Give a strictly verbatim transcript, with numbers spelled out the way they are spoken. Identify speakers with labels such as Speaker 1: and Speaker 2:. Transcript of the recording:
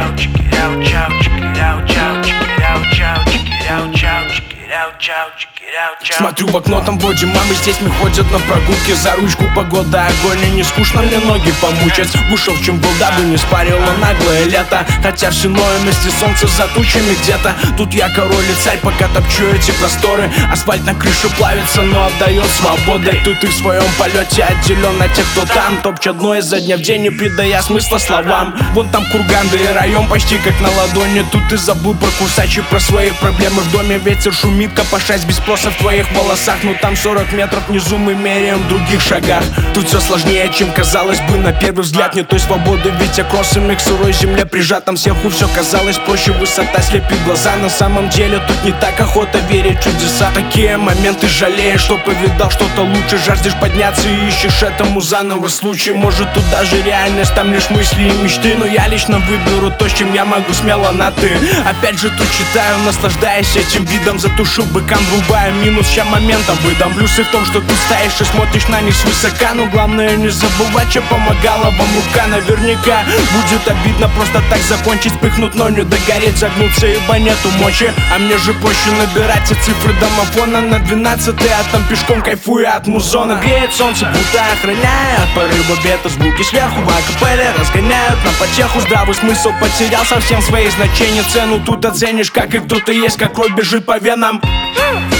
Speaker 1: out, check it out, chow, check it out, chow, check it out, chow, check it out, chow, check it out, chow, check it out, chow.
Speaker 2: Смотрю в окно, там вроде мамы с детьми ходят на прогулки. За ручку погода огонь, и не скучно мне ноги помучать. Вышел в чем был, дабы не спарило наглое лето. Хотя все иное вместе солнце за тучами где-то. Тут я король и царь, пока топчу эти просторы. Асфальт на крыше плавится, но отдает свободой. Тут и в своем полете отделен от тех, кто там топчет дно изо дня в день, не придая смысла словам. Вон там курган, да и район почти как на ладони. Тут ты забыл про кусачи, про свои проблемы в доме. Ветер шумит, копошась без спроса в твоих волосах. Но там сорок метров внизу мы меряем в других шагах. Тут все сложнее, чем казалось бы на первый взгляд. Не той свободы, ведь я кроссами к сырой земле прижат. Там сверху все казалось проще, высота слепит глаза. На самом деле тут не так охота верить в чудеса. Такие моменты жалеешь, что повидал что-то лучше. Жаждешь подняться и ищешь этому заново случай. Может тут даже реальность, там лишь мысли и мечты. Но я лично выберу то, с чем я могу смело на ты. Опять же тут читаю, наслаждаясь этим видом. Затушил быкам, врубая минус, ща моментом выдам. Плюсы в том, что ты стоишь и смотришь на них свысока. Но главное не забывать, что помогала вам рука. Наверняка будет обидно просто так закончить, вспыхнуть, но не догореть, загнуться, ибо нету мочи. А мне же проще набирать все цифры домофона на двенадцатый, а там пешком кайфуя от музона. Греет солнце, будто охраняя от порыва ветра. Звуки сверху в акапелле разгоняют на потеху. Здравый смысл потерял совсем свои значения. Цену тут оценишь, как и кто-то есть, как кровь бежит по венам.